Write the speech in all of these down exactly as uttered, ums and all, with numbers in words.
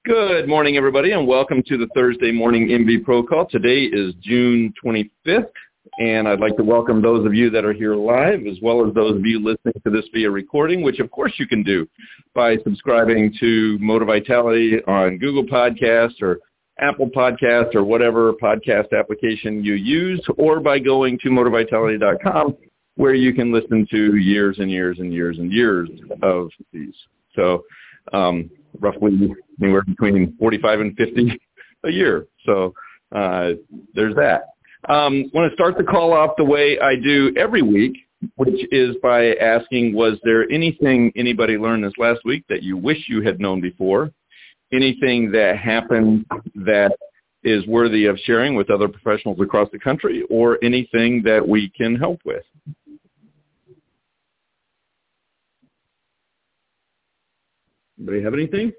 Good morning, everybody, and welcome to the Thursday morning M V Pro Call. Today is June twenty-fifth, and I'd like to welcome those of you that are here live, as well as those of you listening to this via recording, which of course you can do by subscribing to Motivitality on Google Podcasts or Apple Podcasts or whatever podcast application you use, or by going to motivitality dot com, where you can listen to years and years and years and years of these. So um, roughly anywhere between forty-five and fifty a year. So uh, there's that. Um, I want to start the call off the way I do every week, which is by asking, was there anything anybody learned this last week that you wish you had known before? Anything that happened that is worthy of sharing with other professionals across the country, or anything that we can help with? Anybody have anything?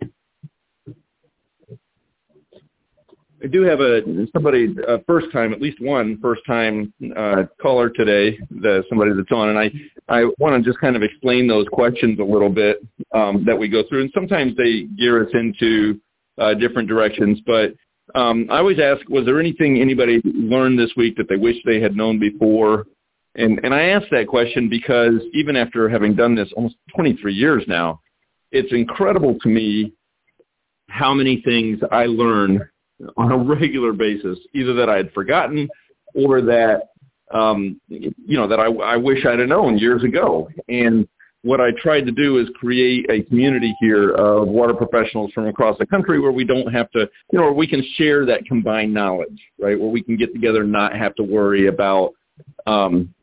I do have a somebody uh, first time, at least one first time uh, caller today, the, somebody that's on, and I, I want to just kind of explain those questions a little bit um, that we go through, and sometimes they gear us into uh, different directions, but um, I always ask, was there anything anybody learned this week that they wish they had known before? And, and I ask that question because even after having done this almost twenty-three years now, it's incredible to me how many things I learn on a regular basis, either that I had forgotten or that, um, you know, that I, I wish I'd have known years ago. And what I tried to do is create a community here of water professionals from across the country where we don't have to, you know, where we can share that combined knowledge, right, where we can get together and not have to worry about, um,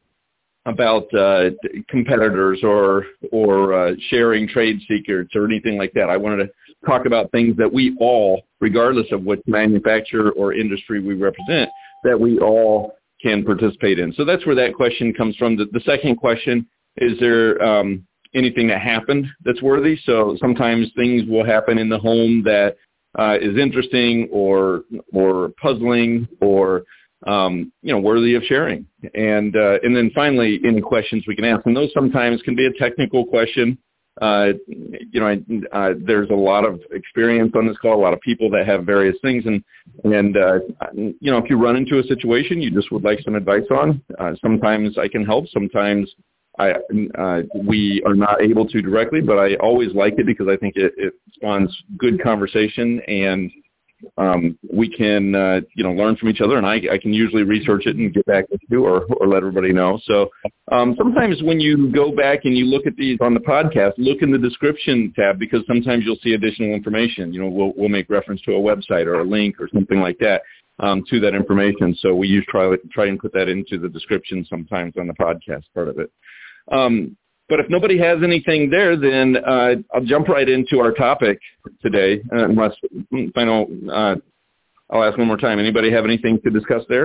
about uh, competitors or or uh, sharing trade secrets or anything like that. I wanted to talk about things that we all, regardless of what manufacturer or industry we represent, that we all can participate in. So that's where that question comes from. The, the second question, is there um, anything that happened that's worthy? So sometimes things will happen in the home that uh, is interesting or or puzzling or Um, you know, worthy of sharing. And uh, and then finally, any questions we can ask. And those sometimes can be a technical question. Uh, you know, uh, there's a lot of experience on this call, a lot of people that have various things. And, and uh, you know, if you run into a situation you just would like some advice on, uh, sometimes I can help. Sometimes I uh, we are not able to directly, but I always like it because I think it, it spawns good conversation, and Um, we can, uh, you know, learn from each other, and I, I can usually research it and get back to you or, or let everybody know. So um, sometimes when you go back and you look at these on the podcast, look in the description tab, because sometimes you'll see additional information. You know, we'll, we'll make reference to a website or a link or something like that um, to that information. So we usually try, try and put that into the description sometimes on the podcast part of it. Um, But if nobody has anything there, then uh, I'll jump right into our topic today. Uh, unless I know, uh, I'll ask one more time. Anybody have anything to discuss there?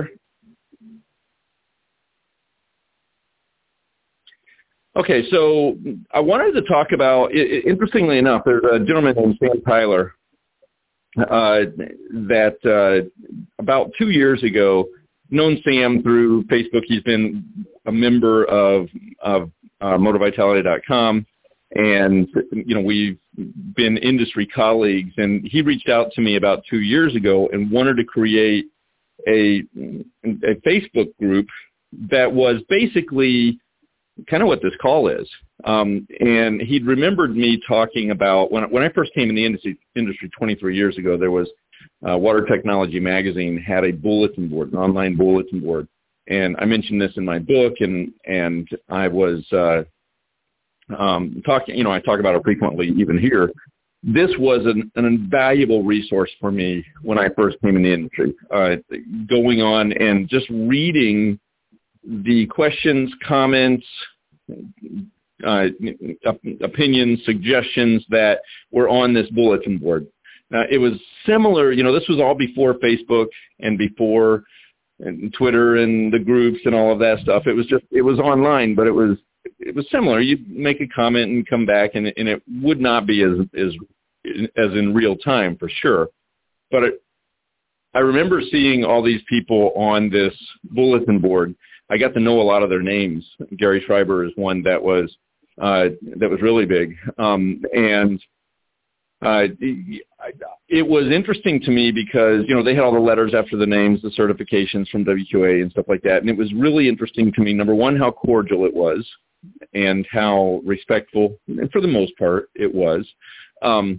Okay, so I wanted to talk about, interestingly enough, there's a gentleman named Sam Tyler uh, that uh, about two years ago, known Sam through Facebook. He's been a member of, of Uh, motivitality dot com, and you know, we've been industry colleagues, and he reached out to me about two years ago and wanted to create a, a Facebook group that was basically kind of what this call is. Um, and he'd remembered me talking about when when I first came in the industry industry twenty-three years ago. There was uh, Water Technology Magazine had a bulletin board, an online bulletin board. And I mentioned this in my book, and and I was uh, um, talking. You know, I talk about it frequently, even here. This was an, an invaluable resource for me when I first came in the industry. Uh, going on and just reading the questions, comments, uh, opinions, suggestions that were on this bulletin board. Now, it was similar. You know, this was all before Facebook and before and Twitter and the groups and all of that stuff. It was just, it was online, but it was, it was similar. You'd make a comment and come back, and, and it would not be as, as, as in real time for sure. But it, I remember seeing all these people on this bulletin board. I got to know a lot of their names. Gary Schreiber is one that was, uh, that was really big. Um, and Uh, it was interesting to me because, you know, they had all the letters after the names, the certifications from W Q A and stuff like that. And it was really interesting to me, number one, how cordial it was and how respectful, and for the most part, it was. Um,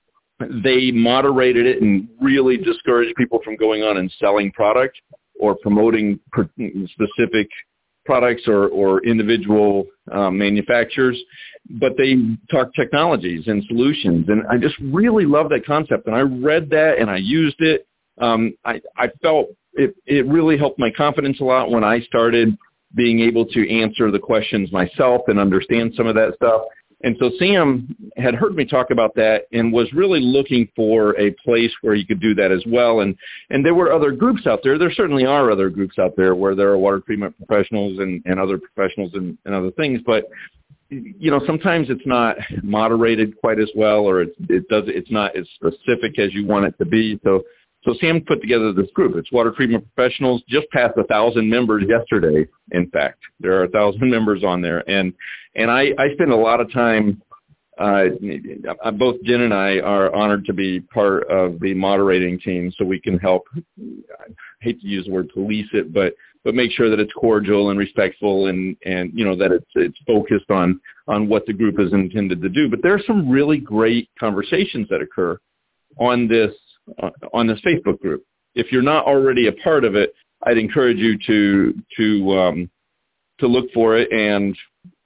they moderated it and really discouraged people from going on and selling product or promoting specific products or, or individual um, manufacturers, but they talk technologies and solutions. And I just really love that concept. And I read that and I used it. Um, I, I felt it, it really helped my confidence a lot when I started being able to answer the questions myself and understand some of that stuff. And so Sam had heard me talk about that and was really looking for a place where you could do that as well. And, and there were other groups out there. There certainly are other groups out there where there are water treatment professionals and, and other professionals and, and other things. But, you know, sometimes it's not moderated quite as well, or it, it does, it's not as specific as you want it to be. So, so Sam put together this group. It's water treatment professionals, just passed a thousand members yesterday. In fact, there are a thousand members on there. And, and I, I spend a lot of time, uh, both Jen and I are honored to be part of the moderating team so we can help, I hate to use the word police it, but, but make sure that it's cordial and respectful and, and, you know, that it's, it's focused on, on what the group is intended to do. But there are some really great conversations that occur on this, uh, on this Facebook group. If you're not already a part of it, I'd encourage you to, to, um, to look for it and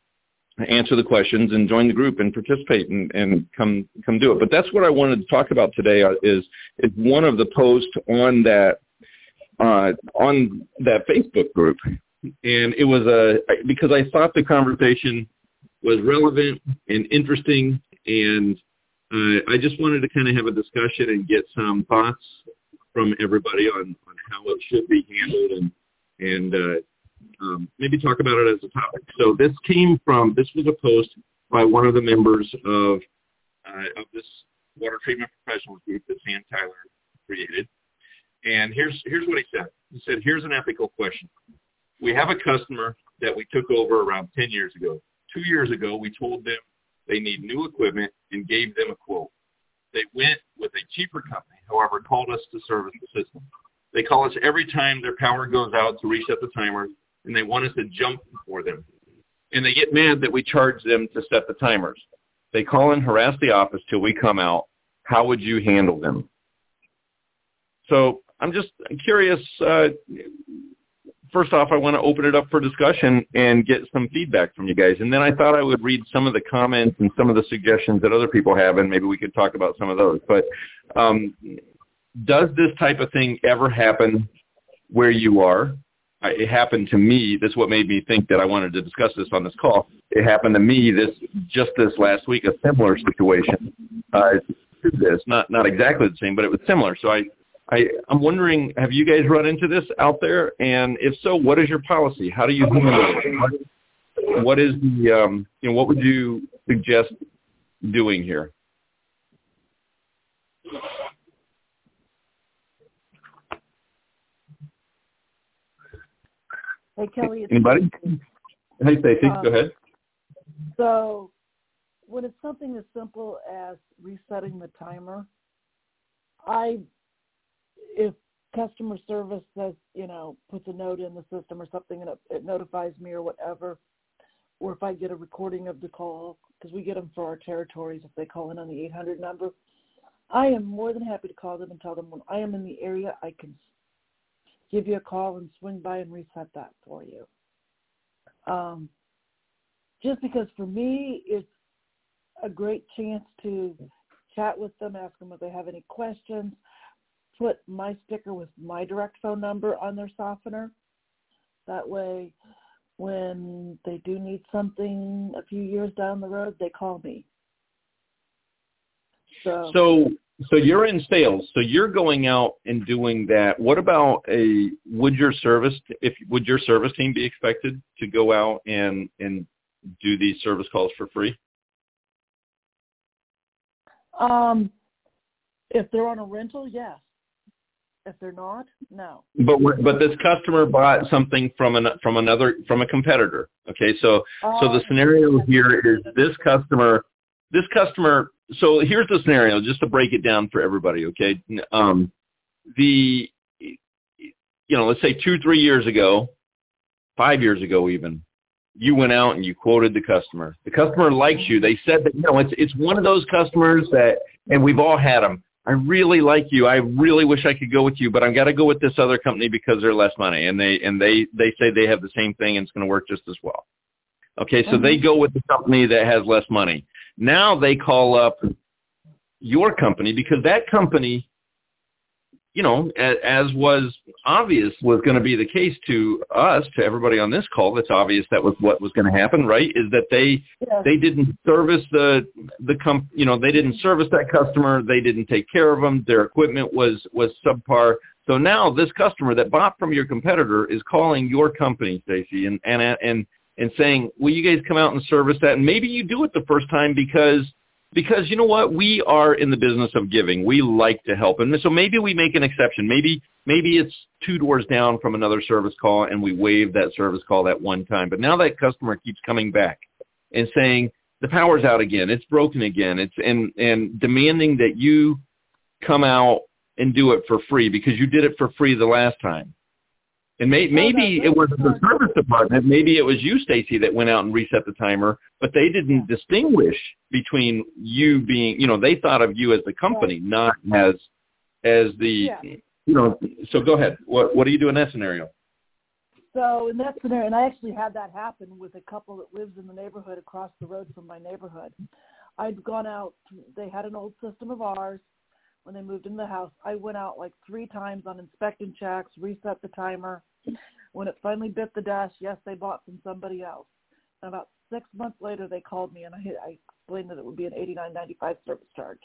answer the questions and join the group and participate and, and come, come do it. But that's what I wanted to talk about today is, is one of the posts on that, uh, on that Facebook group. And it was a, because I thought the conversation was relevant and interesting, and uh, I just wanted to kind of have a discussion and get some thoughts from everybody on, on how it should be handled and, and uh, um, maybe talk about it as a topic. So this came from, this was a post by one of the members of, uh, of this water treatment professionals group that Sam Tyler created. And here's, here's what he said. He said, here's an ethical question. We have a customer that we took over around ten years ago. Two years ago, we told them they need new equipment and gave them a quote. They went with a cheaper company, however, called us to service the system. They call us every time their power goes out to reset the timers, and they want us to jump for them. And they get mad that we charge them to set the timers. They call and harass the office till we come out. How would you handle them? So I'm just curious. Uh, first off, I want to open it up for discussion and get some feedback from you guys. And then I thought I would read some of the comments and some of the suggestions that other people have, and maybe we could talk about some of those. But um, does this type of thing ever happen where you are? It happened to me. This is what made me think that I wanted to discuss this on this call. It happened to me this just this last week, a similar situation uh, to this. Not not exactly the same, but it was similar. So I, I, I'm wondering, have you guys run into this out there? And if so, what is your policy? How do you handle it? What, what is the, um, you know, what would you suggest doing here? Hey, Kelly. It's Anybody? Hey, Stacey, um, go ahead. So when it's something as simple as resetting the timer, I, if customer service says, you know, puts a note in the system or something and it, it notifies me or whatever, or if I get a recording of the call, because we get them for our territories if they call in on the eight hundred number, I am more than happy to call them and tell them when I am in the area, I can give you a call and swing by and reset that for you. Um, just because for me, it's a great chance to chat with them, ask them if they have any questions, put my sticker with my direct phone number on their softener. That way, when they do need something a few years down the road, they call me. So, so So you're in sales. So you're going out and doing that. What about a would your service if would your service team be expected to go out and and do these service calls for free? Um, if they're on a rental, yes. If they're not, no. But but this customer bought something from an from another from a competitor. Okay, so um, so the scenario here is this customer this customer so here's the scenario, just to break it down for everybody, okay? Um, the, you know, let's say two, three years ago, five years ago even, you went out and you quoted the customer. The customer likes you. They said that, you know, it's it's one of those customers that, and we've all had them. I really like you. I really wish I could go with you, but I've got to go with this other company because they're less money. And they and they, they say they have the same thing and it's going to work just as well. Okay, so mm-hmm. they go with the company that has less money. Now they call up your company because that company, you know, as, as was obvious was going to be the case to us, to everybody on this call, that's obvious that was what was going to happen, right, is that they yeah. they didn't service the, the comp, you know, they didn't service that customer. They didn't take care of them. Their equipment was, was subpar. So now this customer that bought from your competitor is calling your company, Stacy, and, and, and, and saying, will you guys come out and service that? And maybe you do it the first time because, because you know what? We are in the business of giving. We like to help. And so maybe we make an exception. Maybe, maybe it's two doors down from another service call and we waive that service call that one time. But now that customer keeps coming back and saying, the power's out again. It's broken again. It's and, and demanding that you come out and do it for free because you did it for free the last time. And may, maybe it was the service department. Maybe it was you, Stacy, that went out and reset the timer, but they didn't distinguish between you being, you know, they thought of you as the company, not as as the, yeah. you know. So go ahead. What what do you do in that scenario? So in that scenario, and I actually had that happen with a couple that lives in the neighborhood across the road from my neighborhood. I'd gone out. They had an old system of ours. When they moved into the house, I went out like three times on inspection checks, reset the timer. When it finally bit the dust, yes, they bought from somebody else. And about six months later, they called me, and I, I explained that it would be an eighty-nine ninety-five service charge.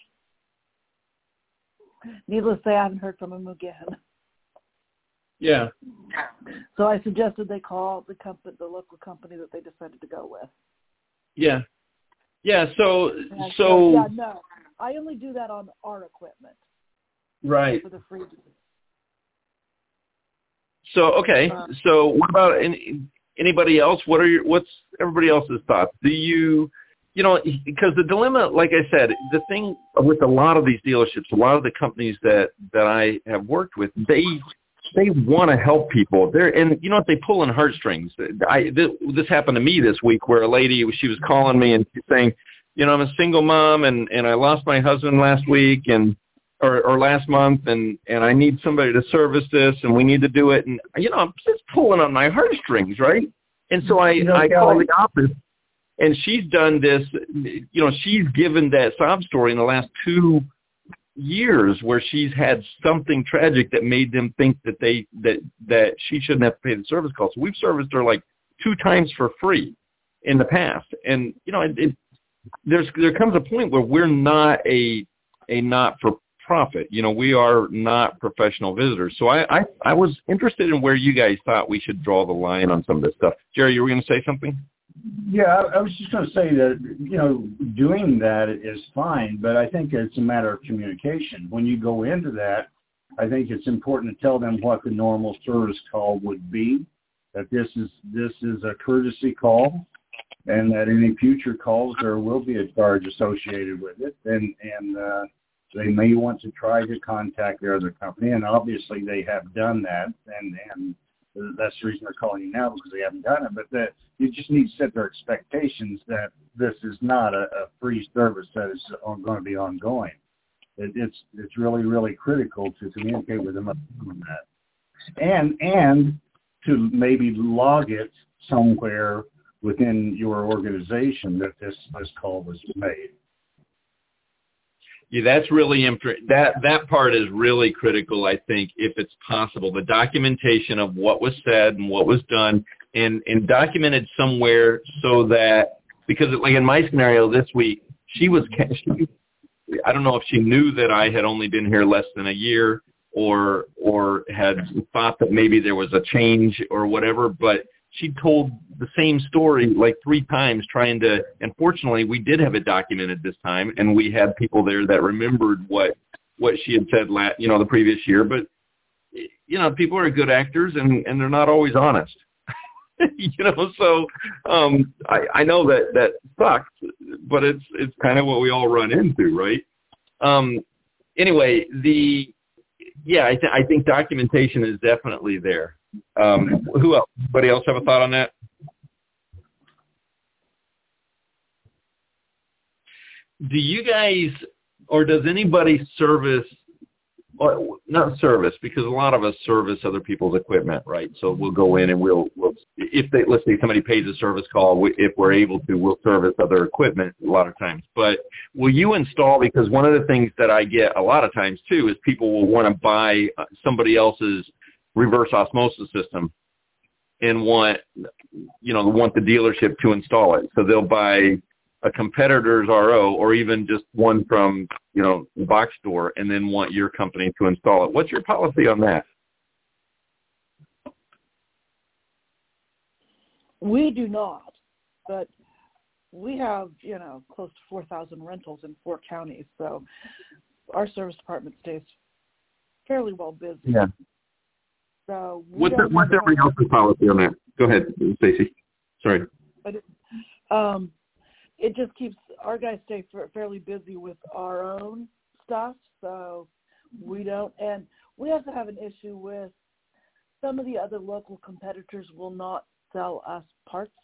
Needless to say, I haven't heard from them again. Yeah. So I suggested they call the company, the local company that they decided to go with. Yeah. Yeah. So and so. Yeah. No. I only do that on our equipment. Right. For the free. So, okay. Uh, so what about any, anybody else? What are your, what's everybody else's thoughts? Do you, you know, because the dilemma, like I said, the thing with a lot of these dealerships, a lot of the companies that, that I have worked with, they, they want to help people. They're, and you know what, they pull in heartstrings. I, this, this happened to me this week where a lady, she was calling me and she's saying, you know, I'm a single mom and, and I lost my husband last week and or, or last month and, and I need somebody to service this and we need to do it. And, you know, I'm just pulling on my heartstrings, right? And so I, you know, I call the office and she's done this, you know, she's given that sob story in the last two years where she's had something tragic that made them think that they that, that she shouldn't have to pay the service call. So we've serviced her like two times for free in the past. And, you know, it, it There's there comes a point where we're not a a not for profit. You know, we are not professional visitors. So I, I I was interested in where you guys thought we should draw the line on some of this stuff. Jerry, you were going to say something? Yeah, I, I was just going to say that, you know, doing that is fine, but I think it's a matter of communication. When you go into that, I think it's important to tell them what the normal service call would be. That this is this is a courtesy call. And that any future calls, there will be a charge associated with it, and and uh, they may want to try to contact their other company, and obviously they have done that, and and that's the reason they're calling you now because they haven't done it. But that you just need to set their expectations that this is not a, a free service that is on, going to be ongoing. It, it's it's really really critical to communicate with them on that, and and to maybe log it somewhere within your organization that this, this call was made. Yeah, that's really imp- that that part is really critical. I think if it's possible, the documentation of what was said and what was done, and and documented somewhere so that because like in my scenario this week, she was she, I don't know if she knew that I had only been here less than a year or or had thought that maybe there was a change or whatever, but she told the same story like three times trying to, and fortunately we did have it documented this time and we had people there that remembered what, what she had said last, you know, the previous year, but you know, people are good actors and, and they're not always honest. you know, so um, I, I know that that sucks, but it's it's kind of what we all run into, right? Um, anyway, the yeah, I, th- I think documentation is definitely there. Um, who else? Anybody else have a thought on that? Do you guys, or does anybody service? Well, not service, because a lot of us service other people's equipment, right? So we'll go in and we'll, we'll if they, let's say somebody pays a service call, we, if we're able to, we'll service other equipment a lot of times. But will you install, because one of the things that I get a lot of times too is people will want to buy somebody else's reverse osmosis system and want, you know, want the dealership to install it. So they'll buy a competitor's R O or even just one from, you know, the box store and then want your company to install it. What's your policy on that? We do not, but we have, you know, close to four thousand rentals in four counties, so our service department stays fairly well busy. Yeah. So what's, the, what's everybody else's policy on that? Go ahead, Stacy. Sorry. But it, um, it just keeps our guys stay fairly busy with our own stuff, so we don't. And we also have an issue with some of the other local competitors will not sell us parts.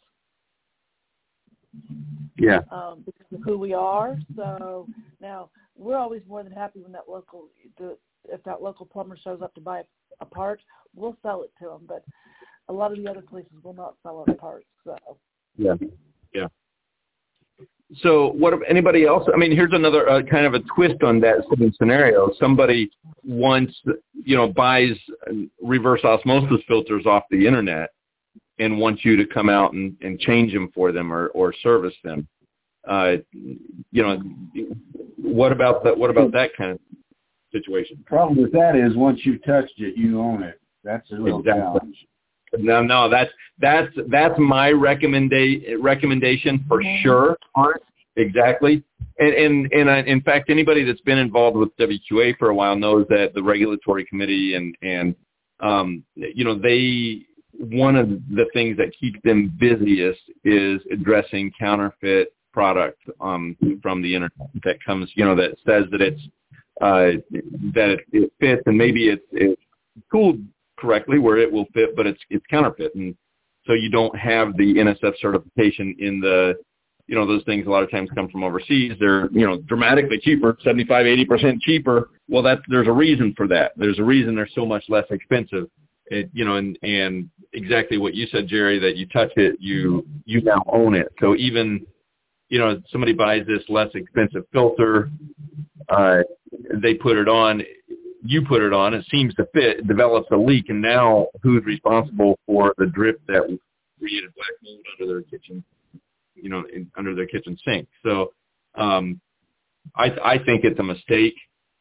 Yeah. Um, because of who we are. So now we're always more than happy when that local, the, if that local plumber shows up to buy a, a part, we'll sell it to them. But a lot of the other places will not sell us parts. So. Yeah. Yeah. So what if anybody else, I mean, here's another uh, kind of a twist on that scenario. Somebody wants, you know, buys reverse osmosis filters off the internet and wants you to come out and, and change them for them or, or service them. Uh, you know, what about that? What about that kind of situation? The problem with that is once you touched it, you own it. That's a real exactly. challenge. No, no, that's that's that's my recommenda- recommendation for sure. Exactly, and and and I, in fact, anybody that's been involved with W Q A for a while knows that the regulatory committee and and um, you know they one of the things that keeps them busiest is addressing counterfeit product um, from the internet that comes, you know, that says that it's uh, that it, it fits and maybe it's it's tooled correctly where it will fit, but it's it's counterfeit, and so you don't have the N S F certification in the, you know, those things a lot of times come from overseas. They're, you know, dramatically cheaper, seventy-five, eighty percent cheaper. Well, that there's a reason for that. There's a reason they're so much less expensive. It, you know, and and exactly what you said, Jerry, that you touch it, you you now own it. So even, you know, somebody buys this less expensive filter, uh, they put it on. You put it on, it seems to fit, it develops a leak, and now who's responsible for the drip that created black mold under their kitchen, you know, in, under their kitchen sink? So um, I, I think it's a mistake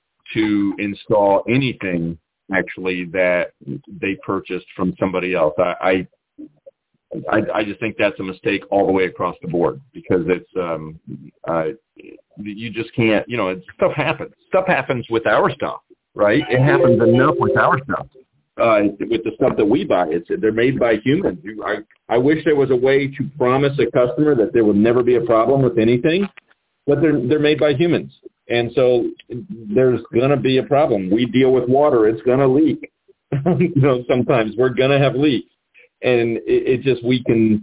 to install anything, actually, that they purchased from somebody else. I, I, I, I just think that's a mistake all the way across the board because it's, um, uh, you just can't, you know, it, stuff happens. Stuff happens with our stuff. Right? It happens enough with our stuff, uh, with the stuff that we buy. It's they're made by humans. I, I wish there was a way to promise a customer that there would never be a problem with anything, but they're they're made by humans, and so there's going to be a problem. We deal with water; it's going to leak. you know, sometimes we're going to have leaks, and it, it just we can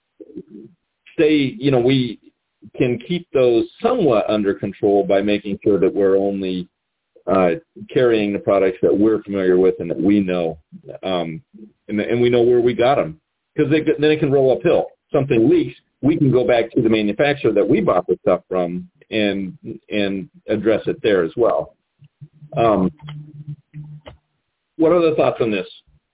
stay. You know, we can keep those somewhat under control by making sure that we're only Uh, carrying the products that we're familiar with and that we know, um, and, and we know where we got them. Because then it can roll uphill. Something leaks, we can go back to the manufacturer that we bought the stuff from and and address it there as well. Um, what are the thoughts on this?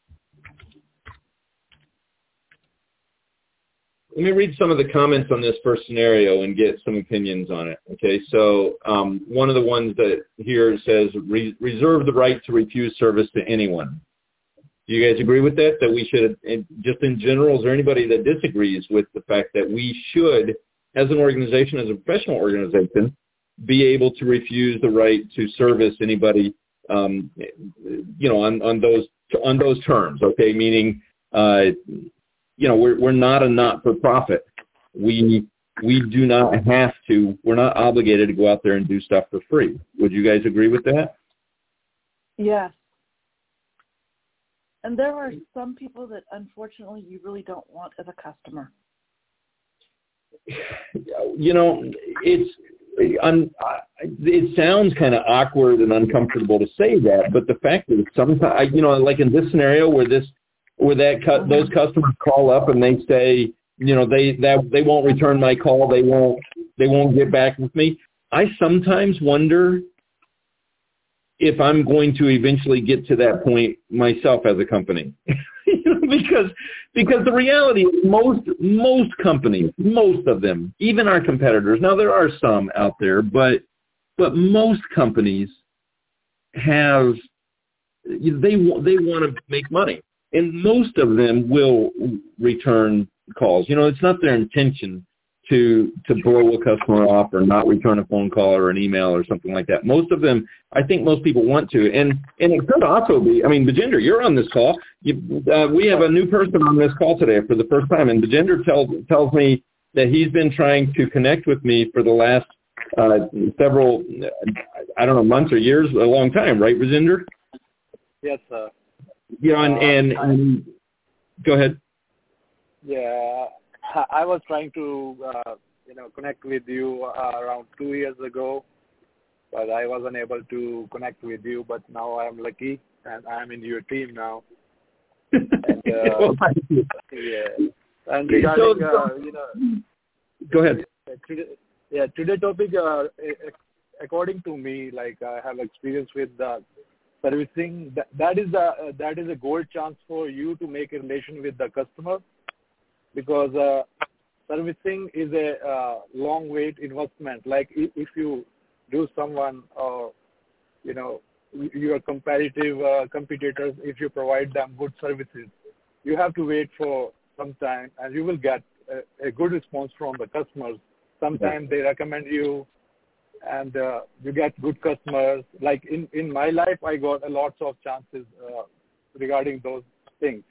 Let me read some of the comments on this first scenario and get some opinions on it. Okay, so um, one of the ones that here says, Re- reserve the right to refuse service to anyone. Do you guys agree with that, that we should, and just in general, is there anybody that disagrees with the fact that we should, as an organization, as a professional organization, be able to refuse the right to service anybody, um, you know, on, on those on those terms, okay, meaning uh, you know, we're we're not a not-for-profit. We we do not have to. We're not obligated to go out there and do stuff for free. Would you guys agree with that? Yes. And there are some people that, unfortunately, you really don't want as a customer. You know, it's un, it sounds kind of awkward and uncomfortable to say that, but the fact is, sometimes, you know, like in this scenario where this, where that cu- those customers call up and they say, you know, they that they won't return my call, they won't they won't get back with me. I sometimes wonder if I'm going to eventually get to that point myself as a company. You know, because because the reality is most most companies, most of them, even our competitors, now there are some out there, but but most companies have, they they want to make money, and most of them will return calls. You know, it's not their intention to to blow a customer off or not return a phone call or an email or something like that. Most of them, I think most people want to. And and it could also be, I mean, Bajender, you're on this call. You, uh, we have a new person on this call today for the first time, and Bajender tells, tells me that he's been trying to connect with me for the last uh, several, I don't know, months or years, a long time, right, Bajender? Yes, sir. Yeah, and, and, and go ahead. Yeah. I was trying to, uh, you know, connect with you uh, around two years ago, but I wasn't able to connect with you. But now I'm lucky, and I'm in your team now. And, uh, well, thank you. Yeah. And regarding, so, uh, you know, go ahead. Today, yeah, today topic. Uh, according to me, like I have experience with uh, servicing. That, that is a uh, that is a gold chance for you to make a relation with the customer. Because uh, servicing is a uh, long wait investment. Like if, if you do someone, uh, you know, your competitive uh, competitors, if you provide them good services, you have to wait for some time, and you will get a, a good response from the customers. Sometimes they recommend you, and uh, you get good customers. Like in, in my life, I got a lots of chances uh, regarding those things.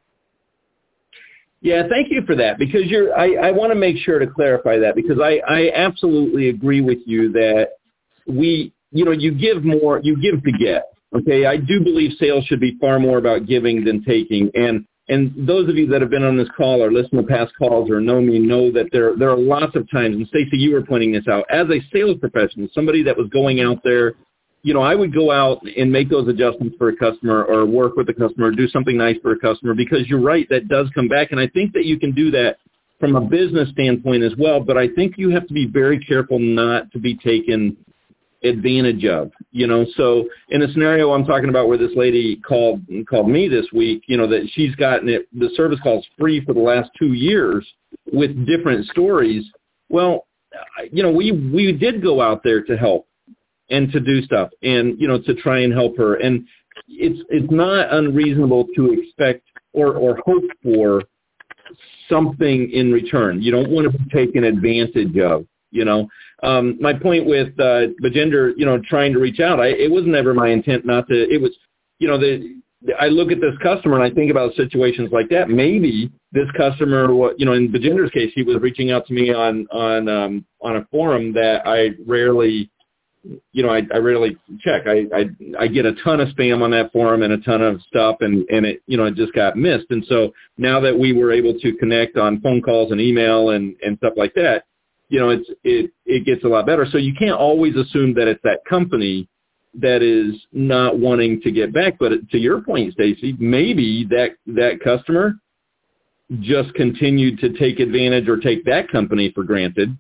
Yeah, thank you for that, because you're, I, I want to make sure to clarify that, because I, I absolutely agree with you that we, you know, you give more, you give to get, okay? I do believe sales should be far more about giving than taking, and and those of you that have been on this call or listened to past calls or know me know that there, there are lots of times, and Stacey, you were pointing this out, as a sales professional, somebody that was going out there, you know, I would go out and make those adjustments for a customer or work with the customer, or do something nice for a customer, because you're right, that does come back. And I think that you can do that from a business standpoint as well, but I think you have to be very careful not to be taken advantage of, you know. So in a scenario I'm talking about where this lady called called me this week, you know, that she's gotten it, the service calls free for the last two years with different stories. Well, you know, we, we did go out there to help and to do stuff and, you know, to try and help her. And it's it's not unreasonable to expect or, or hope for something in return. You don't want to be taken advantage of, you know. Um, my point with uh, Bajender, you know, trying to reach out, I, it was never my intent not to. It was, you know, the, I look at this customer and I think about situations like that. Maybe this customer, you know, in Bajender's case, he was reaching out to me on, on, um, on a forum that I rarely you know, I, I rarely check. I, I I get a ton of spam on that forum and a ton of stuff, and, and it, you know, it just got missed. And so now that we were able to connect on phone calls and email and, and stuff like that, you know, it's it it gets a lot better. So you can't always assume that it's that company that is not wanting to get back. But to your point, Stacey, maybe that that customer just continued to take advantage or take that company for granted,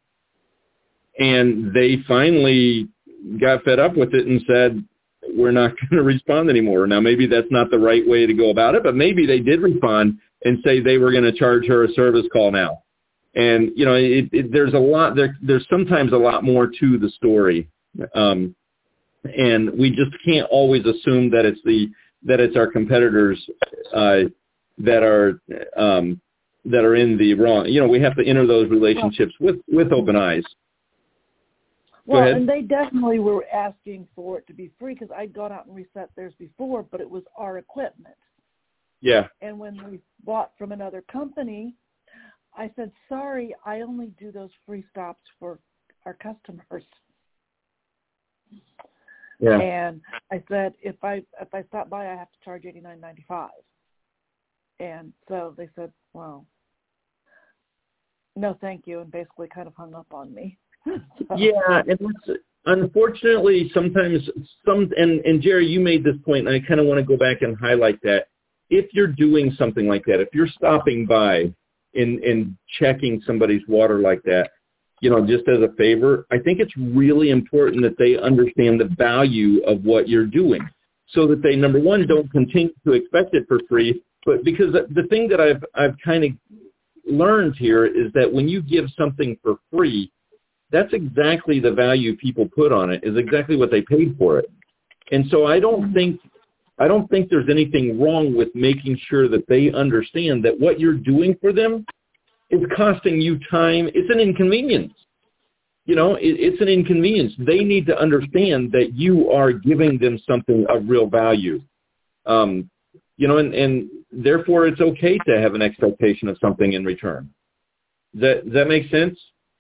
and they finally got fed up with it and said, we're not going to respond anymore. Now, maybe that's not the right way to go about it, but maybe they did respond and say they were going to charge her a service call now. And, you know, it, it, there's a lot, there, there's sometimes a lot more to the story. Um, and we just can't always assume that it's the, that it's our competitors uh, that are, um, that are in the wrong. You know, we have to enter those relationships with, with open eyes. Well, and they definitely were asking for it to be free because I'd gone out and reset theirs before, but it was our equipment. Yeah. And when we bought from another company, I said, sorry, I only do those free stops for our customers. Yeah. And I said, if I if I stop by, I have to charge eighty-nine ninety-five. And so they said, well, no, thank you, and basically kind of hung up on me. So. Yeah, and that's, unfortunately, sometimes some and and Jerry, you made this point, and I kind of want to go back and highlight that. If you're doing something like that, if you're stopping by and and checking somebody's water like that, you know, just as a favor, I think it's really important that they understand the value of what you're doing, so that they, number one, don't continue to expect it for free. But because the thing that I've I've kind of learned here is that when you give something for free, that's exactly the value people put on it, is exactly what they paid for it. And so I don't think I don't think there's anything wrong with making sure that they understand that what you're doing for them is costing you time. It's an inconvenience. You know, it, it's an inconvenience. They need to understand that you are giving them something of real value. Um, you know, and, and therefore it's okay to have an expectation of something in return. Does that, does that make sense?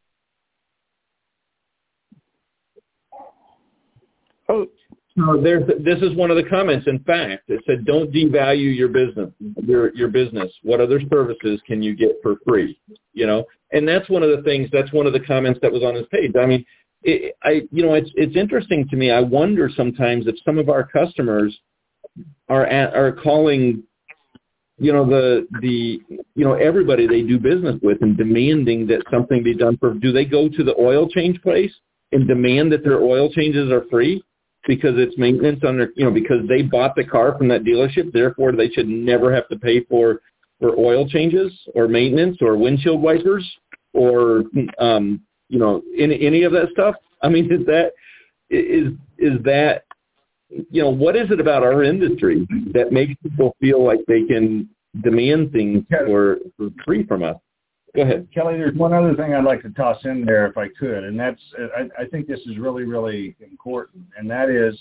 Oh, no, there's, this is one of the comments. In fact, it said, "Don't devalue your business. Your your business. What other services can you get for free?" You know, and that's one of the things. That's one of the comments that was on his page. I mean, it, I you know, it's it's interesting to me. I wonder sometimes if some of our customers are at, are calling, you know, the the you know everybody they do business with and demanding that something be done for. Do they go to the oil change place and demand that their oil changes are free? Because it's maintenance on their, you know, because they bought the car from that dealership, therefore they should never have to pay for, for oil changes or maintenance or windshield wipers or, um, you know, any, any of that stuff. I mean, is that, is, is that, you know, what is it about our industry that makes people feel like they can demand things for, for free from us? Go ahead. Kelly, there's one other thing I'd like to toss in there if I could, and that's, I, I think this is really, really important, and that is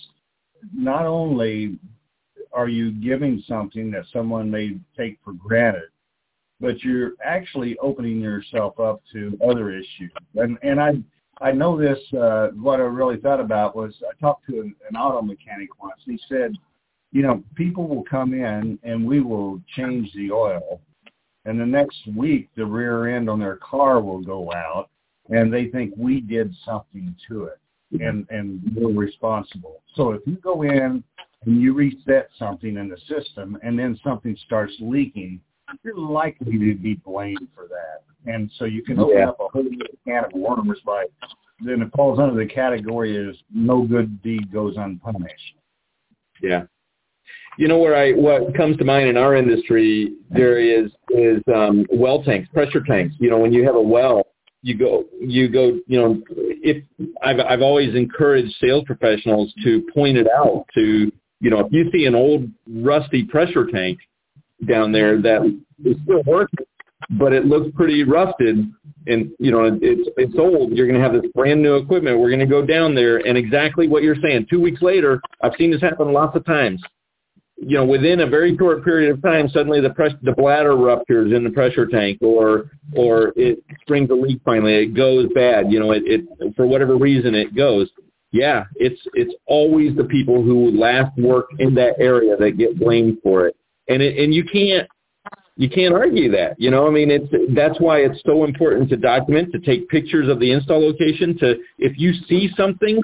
not only are you giving something that someone may take for granted, but you're actually opening yourself up to other issues. And, and I, I know this, uh, what I really thought about was I talked to an, an auto mechanic once. He said, you know, people will come in and we will change the oil. And the next week, the rear end on their car will go out, and they think we did something to it, and, and we're responsible. So if you go in and you reset something in the system, and then something starts leaking, you're likely to be blamed for that. And so you can open yeah. up a whole can of worms by, then it falls under the category as no good deed goes unpunished. Yeah. You know, where I what comes to mind in our industry, there is is um, well tanks, pressure tanks. You know, when you have a well, you go you go. You know, if I've I've always encouraged sales professionals to point it out to, you know, if you see an old rusty pressure tank down there that is still working, but it looks pretty rusted, and you know it's it's old, you're going to have this brand new equipment. We're going to go down there, and exactly what you're saying. Two weeks later, I've seen this happen lots of times. You know, within a very short period of time, suddenly the press, the bladder ruptures in the pressure tank, or or it springs a leak. Finally, it goes bad. You know, it, it for whatever reason it goes. Yeah, it's it's always the people who last work in that area that get blamed for it, and it, and you can't you can't argue that. You know, I mean, it's that's why it's so important to document, to take pictures of the install location. To if you see something.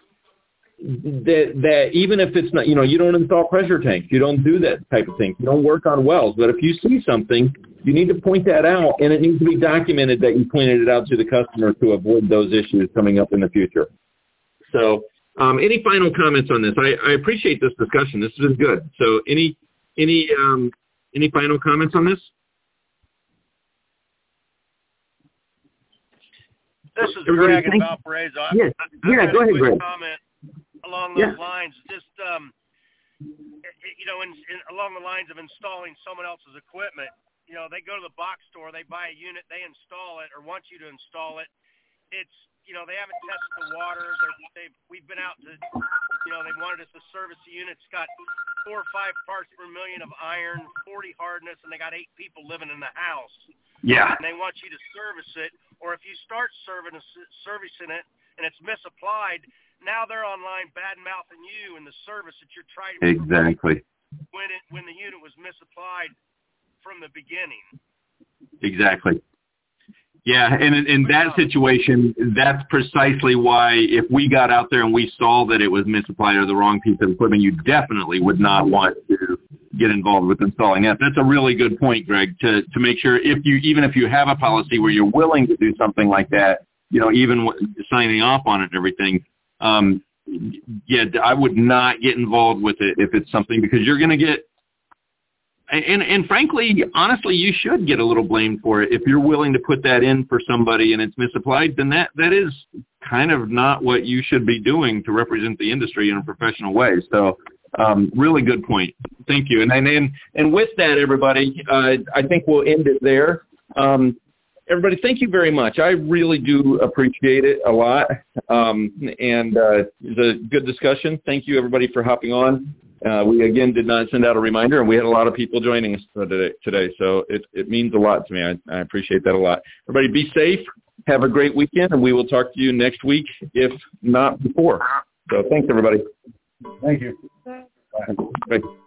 That that even if it's not, you know, you don't install pressure tanks, you don't do that type of thing, you don't work on wells, but if you see something, you need to point that out, and it needs to be documented that you pointed it out to the customer to avoid those issues coming up in the future. So um, any final comments on this? I, I appreciate this discussion. This has been good. So any any um, any final comments on this? This is Everybody Greg in Valparaiso. Yeah, yeah go ahead, Greg. Comment along those yeah. lines, just um, you know, in, in, along the lines of installing someone else's equipment. You know, they go to the box store, they buy a unit, they install it, or want you to install it. It's you know, they haven't tested the water. They're, they've, we've been out to, you know, they wanted us to service the unit. It's got four or five parts per million of iron, forty hardness, and they got eight people living in the house. Yeah. And they want you to service it, or if you start serving, servicing it and it's misapplied, now they're online bad-mouthing you and the service that you're trying to exactly when it when the unit was misapplied from the beginning. Exactly. Yeah, and in, in that situation, that's precisely why if we got out there and we saw that it was misapplied or the wrong piece of equipment, you definitely would not want to get involved with installing that. That's a really good point, Greg, to, to make sure if you, even if you have a policy where you're willing to do something like that, you know, even w- signing off on it and everything, um, yeah, I would not get involved with it if it's something, because you're going to get, And, and frankly, honestly, you should get a little blamed for it. If you're willing to put that in for somebody and it's misapplied, then that, that is kind of not what you should be doing to represent the industry in a professional way. So um, really good point. Thank you. And and, and with that, everybody, uh, I think we'll end it there. Um, everybody, thank you very much. I really do appreciate it a lot. Um, and uh, it was a good discussion. Thank you, everybody, for hopping on. Uh, we, again, did not send out a reminder, and we had a lot of people joining us today, today so it, it means a lot to me. I, I appreciate that a lot. Everybody be safe. Have a great weekend, and we will talk to you next week, if not before. So thanks, everybody. Thank you. Bye. Bye.